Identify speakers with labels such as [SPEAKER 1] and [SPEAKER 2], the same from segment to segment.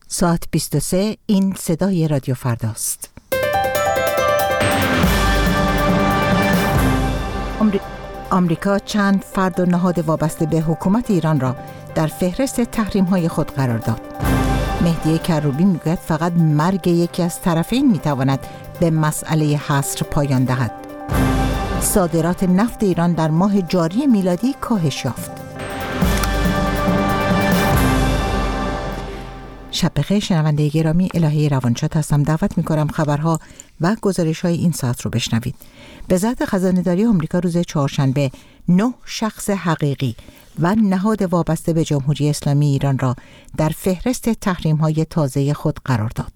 [SPEAKER 1] ساعت 23. این صدای رادیو فرداست. آمریکا چند فرد و نهاد وابسته به حکومت ایران را در فهرست تحریم‌های خود قرار داد. مهدی کروبی میگوید فقط مرگ یکی از طرفین میتواند به مسئله حصر پایان دهد. صادرات نفت ایران در ماه جاری میلادی کاهش یافت. شب بخیر شنونده گرامی، الهه روانشاد هستم. دعوت می‌کنم خبرها و گزارش‌های این ساعت رو بشنوید. وزارت خزانه‌داری آمریکا روز چهارشنبه 9 شخص حقیقی و نهاد وابسته به جمهوری اسلامی ایران را در فهرست تحریم‌های تازه خود قرار داد.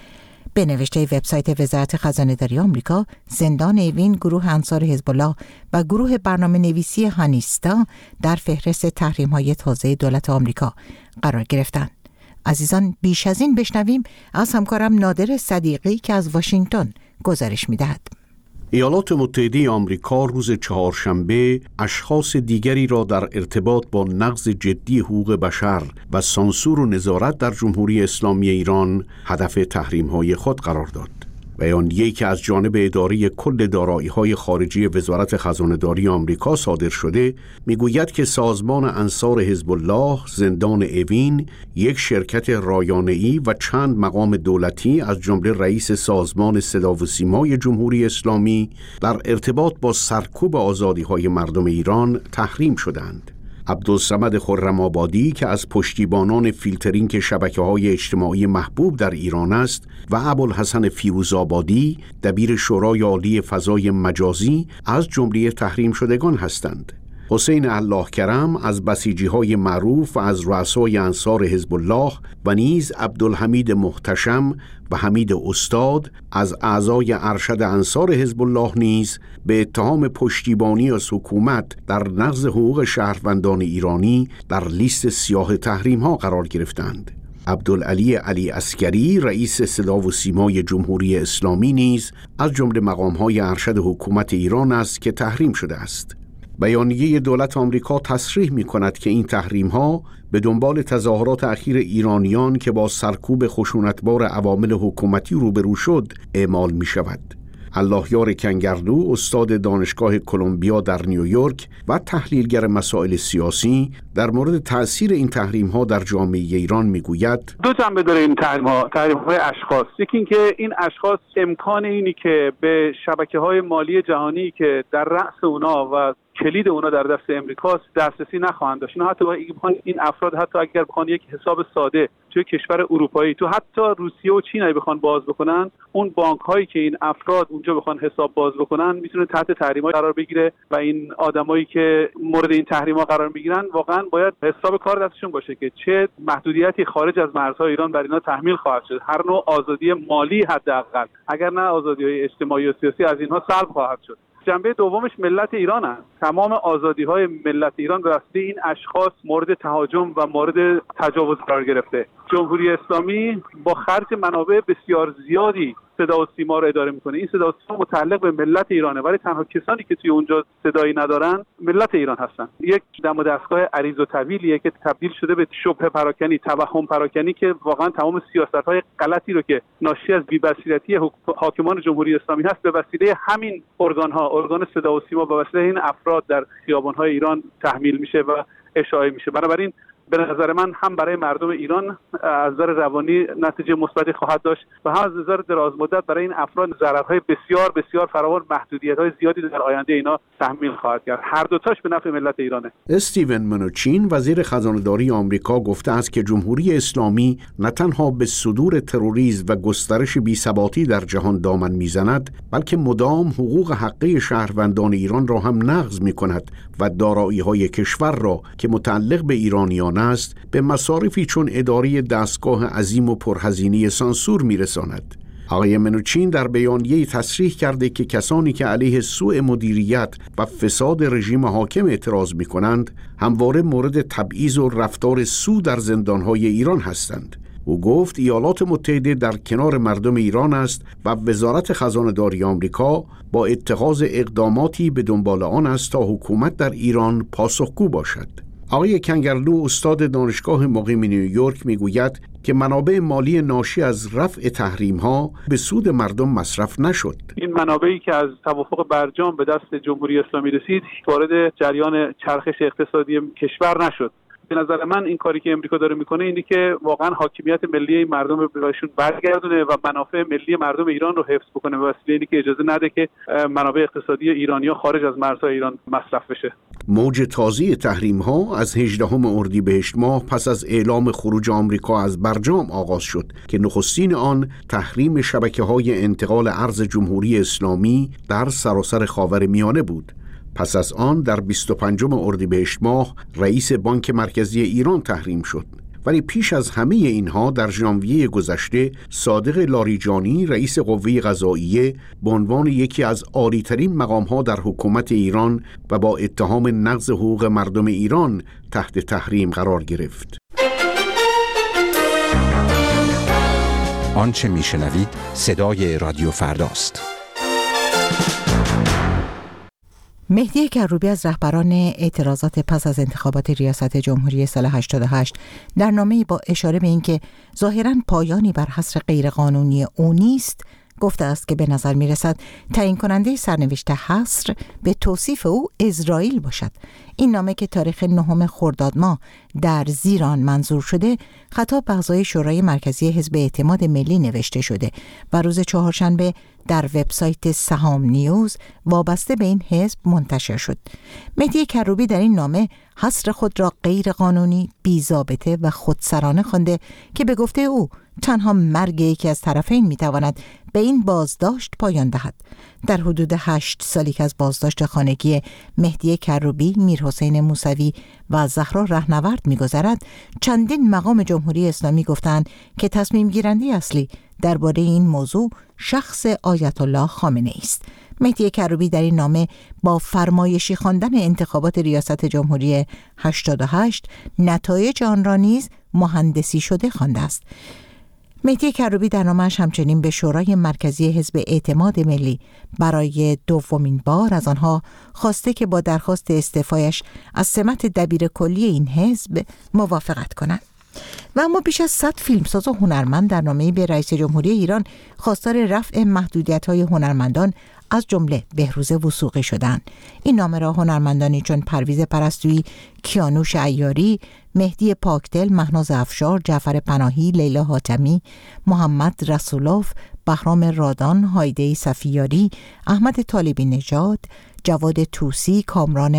[SPEAKER 1] به نوشته وبسایت وزارت خزانه‌داری آمریکا، زندان اوین، گروه انصار حزب الله و گروه برنامه‌نویسی هانیستا در فهرست تحریم‌های تازه دولت آمریکا قرار گرفتند. عزیزان، بیش از این بشنویم از همکارم نادر صدیقی که از واشنگتن گزارش می‌دهد.
[SPEAKER 2] ایالات متحده آمریکا روز چهارشنبه اشخاص دیگری را در ارتباط با نقض جدی حقوق بشر و سانسور و نظارت در جمهوری اسلامی ایران هدف تحریم‌های خود قرار داد. بیانیه‌ای که از جانب اداره کل دارایی‌های خارجی وزارت خزانه‌داری آمریکا صادر شده می‌گوید که سازمان انصار حزب الله، زندان اوین، یک شرکت رایانه‌ای و چند مقام دولتی از جمله رئیس سازمان صدا و سیمای جمهوری اسلامی در ارتباط با سرکوب آزادی‌های مردم ایران تحریم شدند. عبدالصمد خرم‌آبادی که از پشتیبانان فیلترینگ شبکه‌های اجتماعی محبوب در ایران است و ابوالحسن فیروزآبادی دبیر شورای عالی فضای مجازی از جمله تحریم شدگان هستند. حسین الله کرم از بسیجی‌های معروف و از رؤسای انصار حزب الله و نیز عبدالحمید محتشم و حمید استاد از اعضای ارشد انصار حزب الله نیز به اتهام پشتیبانی از حکومت در نقض حقوق شهروندان ایرانی در لیست سیاه تحریم‌ها قرار گرفتند. عبدالعلی علی عسکری رئیس صدا و سیمای جمهوری اسلامی نیز از جمله مقام‌های ارشد حکومت ایران است که تحریم شده است. بیانیه دولت آمریکا تصریح می‌کند که این تحریم‌ها به دنبال تظاهرات اخیر ایرانیان که با سرکوب خشونتبار عوامل حکومتی روبرو شد اعمال می‌شود. اللهیار کنگرلو، استاد دانشگاه کلمبیا در نیویورک و تحلیلگر مسائل سیاسی، در مورد تأثیر این تحریم‌ها در جامعه ایران می‌گوید:
[SPEAKER 3] دو جنبه داره این تحریم‌های اشخاص. یکی این که این اشخاص امکان اینی که به شبکه‌های مالی جهانی که در رأس اونا و کلید اونا در دست امریکاست دسترسی نخواهند داشت. حتی این افراد حتی اگر بخوان یک حساب ساده توی کشور اروپایی، تو حتی روسیه و چین بخوان باز بکنن، اون بانک هایی که این افراد اونجا بخوان حساب باز بکنن میتونه تحت تحریم‌ها قرار بگیره و این آدمایی که مورد این تحریم‌ها قرار میگیرن واقعا باید حساب کار دستشون باشه که چه محدودیتی خارج از مرزهای ایران بر اینا تحمیل خواهد شد. هر نوع آزادی مالی حداقل، اگر نه آزادی‌های اجتماعی و سیاسی، از اینها سلب خواهد شد. جنبه دومش ملت ایران است. تمام آزادی‌های ملت ایران به واسطه این اشخاص مورد تهاجم و مورد تجاوز قرار گرفته. جمهوری اسلامی با خرج منابع بسیار زیادی صدا و سیما رو اداره میکنه. این صدا و سیما متعلق به ملت ایرانه، ولی تنها کسانی که توی اونجا صدایی ندارن ملت ایران هستن. یک دم و دستگاه عریض و طویلیه که تبدیل شده به شبهه پراکنی، توهم پراکنی که واقعا تمام سیاست‌های غلطی رو که ناشی از بی‌بصیرتی حاکمان جمهوری اسلامی هست به وسیله همین ارگان صدا و سیما به وسیله این افراد در خیابان‌های ایران تحمیل میشه و اشاعه میشه. بنابراین به نظر من هم برای مردم ایران از نظر روانی نتیجه مثبتی خواهد داشت و هم از نظر دراز مدت برای این افراد ضررهای بسیار بسیار فراوان، محدودیت‌های زیادی در آینده اینا تحمیل خواهد کرد. هر دوتاش به نفع ملت ایرانه.
[SPEAKER 2] استیون منوچین وزیر خزانه‌داری آمریکا گفته است که جمهوری اسلامی نه تنها به صدور تروریسم و گسترش بی‌ثباتی در جهان دامن میزند، بلکه مدام حقوق حقیقی شهروندان ایران را هم نقض می‌کند و دارایی‌های کشور را که متعلق به ایرانیان است به مصارفی چون اداره دستگاه عظیم و پرهزینه سانسور میرساند. آقای منوچین در بیانیه‌ای تصریح کرده که کسانی که علیه سوء مدیریت و فساد رژیم حاکم اعتراض می‌کنند همواره مورد تبعیض و رفتار سو در زندان‌های ایران هستند. او گفت ایالات متحده در کنار مردم ایران است و وزارت خزانه‌داری آمریکا با اتخاذ اقداماتی به دنبال آن است تا حکومت در ایران پاسخگو باشد. آقای کنگرلو استاد دانشگاه مقیم نیویورک میگوید که منابع مالی ناشی از رفع تحریم‌ها به سود مردم مصرف نشد.
[SPEAKER 3] این منابعی که از توافق برجام به دست جمهوری اسلامی رسید وارد جریان چرخش اقتصادی کشور نشد. به نظر من این کاری که امریکا داره میکنه اینه که واقعا حاکمیت ملی مردم رو بهشون برگردونه و منافع ملی مردم ایران رو حفظ بکنه به وسیله اینکه اجازه نده که منابع اقتصادی ایرانی‌ها خارج از مرزهای ایران مصرف بشه.
[SPEAKER 2] موج تازه تحریم‌ها از 18 اردیبهشت ماه پس از اعلام خروج آمریکا از برجام آغاز شد که نخستین آن تحریم شبکه‌های انتقال ارز جمهوری اسلامی در سراسر خاورمیانه بود. پس از آن در 25 اردیبهشت ماه رئیس بانک مرکزی ایران تحریم شد. ولی پیش از همه اینها در ژانویه گذشته صادق لاریجانی رئیس قوه قضاییه به عنوان یکی از عالی‌ترین مقام‌ها در حکومت ایران و با اتهام نقض حقوق مردم ایران تحت تحریم قرار گرفت.
[SPEAKER 4] آنچه میشنوید صدای رادیو فرداست.
[SPEAKER 1] مهدی کروبی از رهبران اعتراضات پس از انتخابات ریاست جمهوری سال 88 در نامه‌ای با اشاره به اینکه ظاهراً پایانی بر حصر غیرقانونی او نیست گفته است که به نظر می‌رسد تعیین کننده سرنوشت حصر به توصیف او اسرائیل باشد. این نامه که تاریخ 9 خرداد ماه در زیران منظور شده خطاب به اعضای شورای مرکزی حزب اعتماد ملی نوشته شده و روز چهارشنبه در وبسایت سهام نیوز وابسته به این حزب منتشر شد. مهدی کروبی در این نامه حصر خود را غیر قانونی، بی‌ضابطه و خودسرانه خوانده که به گفته او تنها مرگ یکی از طرفین میتواند به این بازداشت پایان دهد. در حدود 8 سالی که از بازداشت خانگی مهدی کروبی، میرحسین موسوی و زهرا رهنورد میگذرد، چندین مقام جمهوری اسلامی گفتند که تصمیم گیرنده اصلی درباره این موضوع شخص آیت الله خامنه ای است. مهدی کروبی در این نامه با فرمایشی خواندن انتخابات ریاست جمهوری 88 نتایج آن را نیز مهندسی شده خوانده است. مهدی کروبی در نامه‌اش همچنین به شورای مرکزی حزب اعتماد ملی برای دومین بار از آنها خواسته که با درخواست استعفایش از سمت دبیر کلی این حزب موافقت کنند. و اما بیش از 100 فیلمساز و هنرمند در نامه‌ای به رئیس جمهوری ایران خواستار رفع محدودیت‌های هنرمندان از جمله بهروز وثوقی شدند. این نامه را هنرمندانی چون پرویز پرستویی، کیانوش عیاری، مهدی پاکدل، مهناز افشار، جعفر پناهی، لیلا حاتمی، محمد رسولوف، بهرام رادان، هایده صفیاری، احمد طالبی نژاد، جواد طوسی، کامران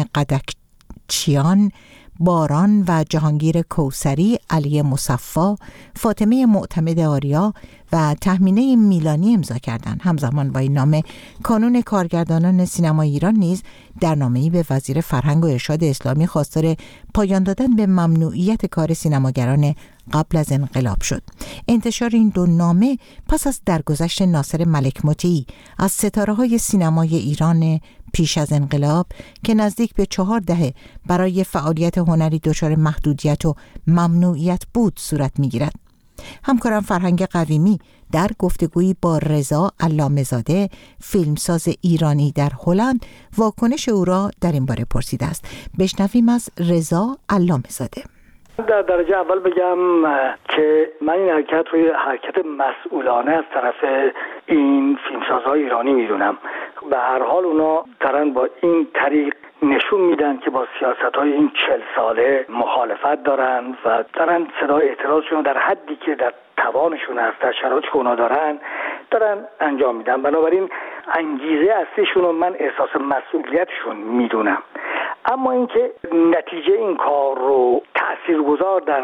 [SPEAKER 1] قدکچیان، باران و جهانگیر کوثری، علی مصفا، فاطمه معتمد آریا و تهمینه میلانی امضا کردند. همزمان با این نامه کانون کارگردانان سینما ایران نیز در نامه‌ای به وزیر فرهنگ و ارشاد اسلامی خواستار پایان دادن به ممنوعیت کار سینماگران قبل از انقلاب شد. انتشار این دو نامه پس از درگذشت ناصر ملک مطیعی از ستاره‌های سینمای ایران پیش از انقلاب که نزدیک به 4 دهه برای فعالیت هنری دچار محدودیت و ممنوعیت بود صورت می‌گیرد. همکارم فرهنگ قویمی در گفتگویی با رضا علامه‌زاده، فیلمساز ایرانی در هلند، واکنش او را در این باره پرسیده است. بشنویم از رضا علامه‌زاده.
[SPEAKER 5] در درجه اول بگم که من این حرکت رو حرکت مسئولانه از طرف این فیلمسازهای ایرانی میدونم. به هر حال اونا دارن با این طریق نشون میدن که با سیاست‌های این 40 ساله مخالفت دارن و دارن صدای اعتراضشون در حدی که در توانشون هست، در شرایطی که اونا دارن انجام میدن. بنابراین انگیزه اصلیشون رو من احساس مسئولیتشون میدونم. اما اینکه نتیجه این کار رو تاثیرگذار در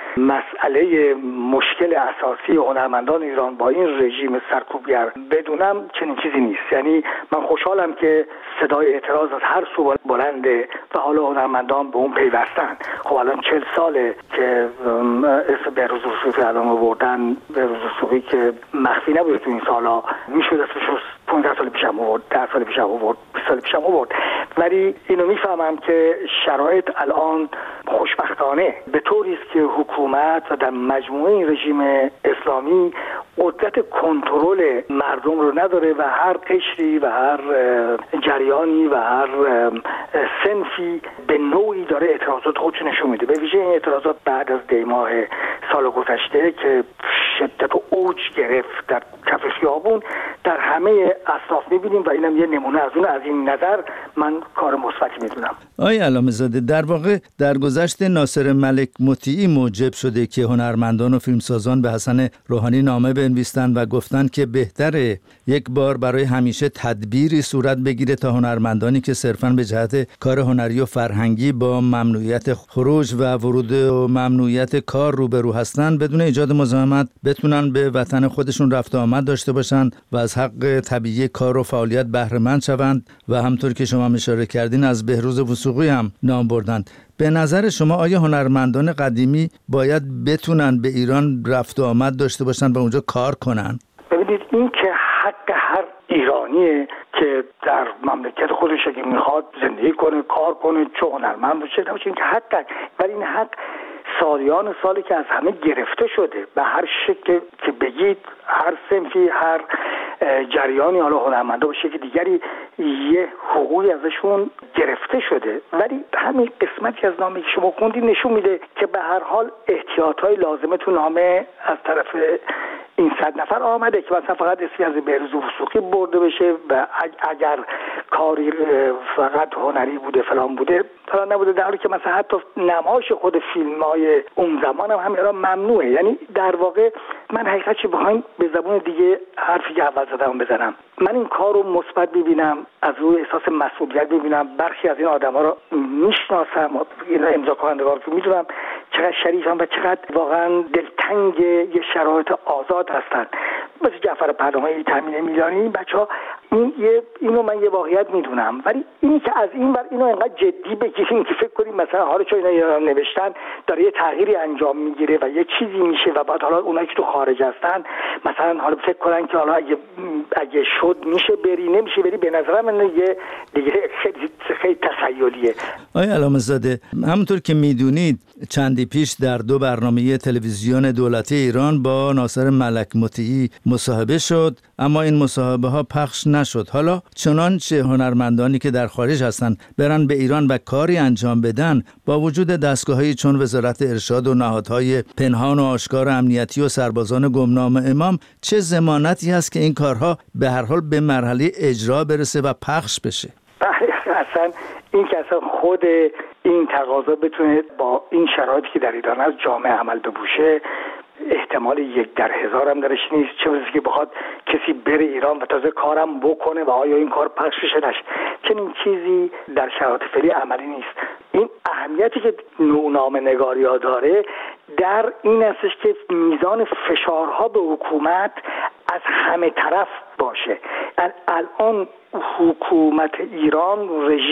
[SPEAKER 5] مسئله مشکل اساسی هنرمندان ایران با این رژیم سرکوبگر بدونم چنین چیزی نیست. یعنی من خوشحالم که صدای اعتراض از هر سو بلنده و حالا هنرمندان به اون پیوستن. خب الان 40 ساله که اسم بهروز وثوقی الان آوردن. بهروز وثوقی که مخفی نبوده تو این سالا، میشد اسمش 15 سال پیشم آورد، 10 سال پیشم آورد، 20 سال پیشم آورد. ولی اینو میفهمم که شرایط الان خوشبختانه به طوری است که حکومت و در مجموعه این رژیم اسلامی قدرت کنترل مردم رو نداره و هر قشری و هر جریانی و هر صنفی به نوعی داره اعتراضات خودش نشون میده. به ویژه این اعتراضات بعد از دیماه سال گذشته که شدت و اوج گرفت در کف خیابون در همه اصناف میبینیم و اینم یه نمونه از اون. از این نظر من کار مثبتی میدونم.
[SPEAKER 6] آقای علامه زاده، در واقع در گذشته ناصر ملک مطیعی موجب شده که هنرمندان و فیلمسازان به حسن روحانی نامه بنویسند و گفتند که بهتره یک بار برای همیشه تدبیری صورت بگیره تا هنرمندانی که صرفاً به جهت کار هنری و فرهنگی با ممنوعیت خروج و ورود و ممنوعیت کار روبرو هستند بدون ایجاد مزاحمت بتونن به وطن خودشون رفت و آمد داشته باشند و از حق طبیعی کار و فعالیت بهره مند شوند و همطور که شما اشاره کردین از بهروز وثوقی هم نام بردند. به نظر شما آیا هنرمندان قدیمی باید بتونن به ایران رفت و آمد داشته باشن و اونجا کار کنن؟
[SPEAKER 5] ببینید این که حق هر ایرانیه که در مملکت خودش اگه میخواد زندگی کنه، کار کنه، چه هنرمند باشه نباشه، این که حق، ولی این حق سالیان سالی که از همه گرفته شده به هر شکل که بگید، هر صنفی، هر جریانی، حالا هنرمندا باشه که دیگری، یه حقوقی ازشون گرفته شده. ولی همین قسمتی از نامه که شما خوندید نشون میده که به هر حال احتیاطهای لازمه تو نامه از طرف این 100 نفر آمده که مثلا فقط اسمی از بهروز وثوقی برده بشه و اگر کاری فقط هنری بوده فلان بوده فلان نبوده، در حالی که مثلا حتی نمایش خود فیلم‌های اون زمان هم همین ممنوعه. یعنی در واقع من حقیقت چه بخوایم به زبون دیگه حرفی که اول زدم بزنم، من این کار رو مثبت ببینم، از روی احساس مسئولیت ببینم. برخی از این آدم‌ها رو میشناسم، اینا امضا کنندگان رو میدونم چقدر شریفن و چقدر واقعا دلتنگ یه شرایط آزاد هستن. مثل جعفر پرنامه‌ای، تامین میلانی، این بچه‌ها اینو من یه واقعیت میدونم. ولی اینی که از این ور اینو انقدر جدی بگیریم که فکر کنیم مثلا حالا چون اینا نوشتن داره یه تغییری انجام میگیره و یه چیزی میشه و بعد حالا اونایی که تو خارج هستن مثلا حالا فکر کنن که حالا اگه شد میشه بری، نمیشه بری، به نظر من یه دیگه خیلی تخیلیه.
[SPEAKER 6] آقای علامه زاده، همونطور که میدونید چندی پیش در 2 برنامه تلویزیون دولتی ایران با ناصر ملک مطیعی مصاحبه شد، اما این مصاحبه ها پخش نشد. حالا چنانچه هنرمندانی که در خارج هستن برن به ایران و کاری انجام بدن، با وجود دستگاه‌هایی چون وزارت ارشاد و نهادهای پنهان و آشکار امنیتی و سربازان گمنام امام، چه ضمانتی هست که این کارها به هر حال به مرحله اجرا برسه و پخش بشه؟
[SPEAKER 5] اصلا این که اصلا خود این تقاضا بتونه با این شرایطی که در ایران از جامعه عمل بپوشه، احتمال 1 در 1000 هم درش نیست. چه برسه که بخواد کسی بره ایران و تازه کارم بکنه و آیا این کار پخش بشه نشه. چنین چیزی در شرایط فعلی عملی نیست. این اهمیتی که نامه‌نگاری‌ها داره در این هستش که میزان فشارها به حکومت از همه طرف باشه. الان حکومت ایران،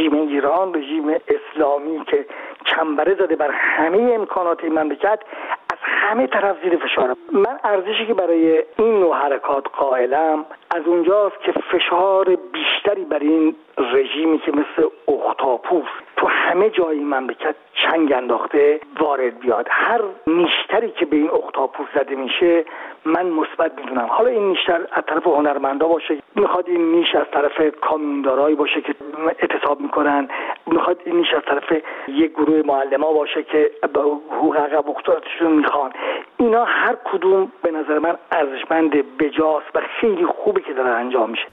[SPEAKER 5] رژیم اسلامی که چنبره زده بر همه امکانات این مملکت، از همه طرف زیر فشاره. من ارزشی که برای این نوع حرکات قائلم از اونجاست که فشار بیشتری بر این رژیمی که مثل اختاپوس تو همه جای این مملکت چنگ انداخته وارد بیاد. هر نیشتری که به این اختاپوس زده میشه من مثبت میدونم. حالا این نیشتر از طرف هنرمندا باشه، میخواد این نیش از طرف کامیوندارایی باشه که اعتصاب میکنن، میخواد این نیش از طرف یک گروه معلما باشه که به حقوق عقب افتادگان میخوان. اینا هر کدوم به نظر من ارزشمند، بجاست و خیلی خوبه که داره انجام میشه.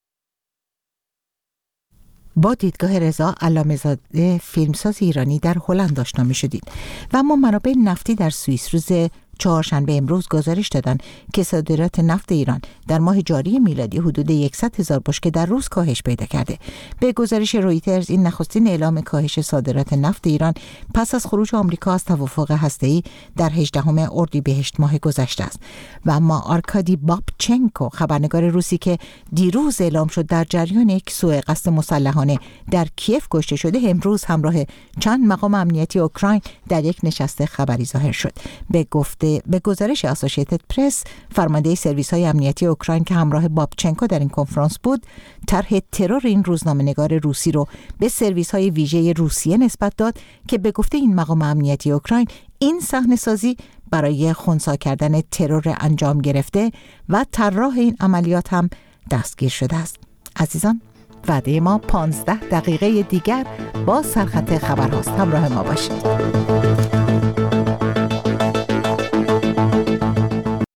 [SPEAKER 1] با دیدگاه رضا علامه‌زاده، فیلمساز ایرانی در هلند آشنا می‌شدید و اما منابع نفتی در سوئیس روز چهارشنبه امروز گزارش دادند که صادرات نفت ایران در ماه جاری میلادی حدود 100,000 بشکه در روز کاهش پیدا کرده. به گزارش رویترز این نخستین اعلام کاهش صادرات نفت ایران پس از خروج آمریکا از توافق هسته‌ای در 18 اردیبهشت ماه گذشته است. و اما آرکادی بابچنکو، خبرنگار روسی که دیروز اعلام شد در جریان یک سوء قصد مسلحانه در کیف کشته شده، امروز همراه چند مقام امنیتی اوکراین در یک نشست خبری ظاهر شد. به گفته هفته به گزارش اسوسییتد پرس، فرمانده سرویس‌های امنیتی اوکراین که همراه بابچنکو در این کنفرانس بود، طرح ترور این روزنامه‌نگار روسی رو به سرویس‌های ویژه روسیه نسبت داد که به گفته این مقام امنیتی اوکراین این صحنه‌سازی برای خنثی کردن ترور انجام گرفته و طراح این عملیات هم دستگیر شده است. عزیزان، وعده ما 15 دقیقه دیگر با سرخط خبر هاست. همراه ما باشید.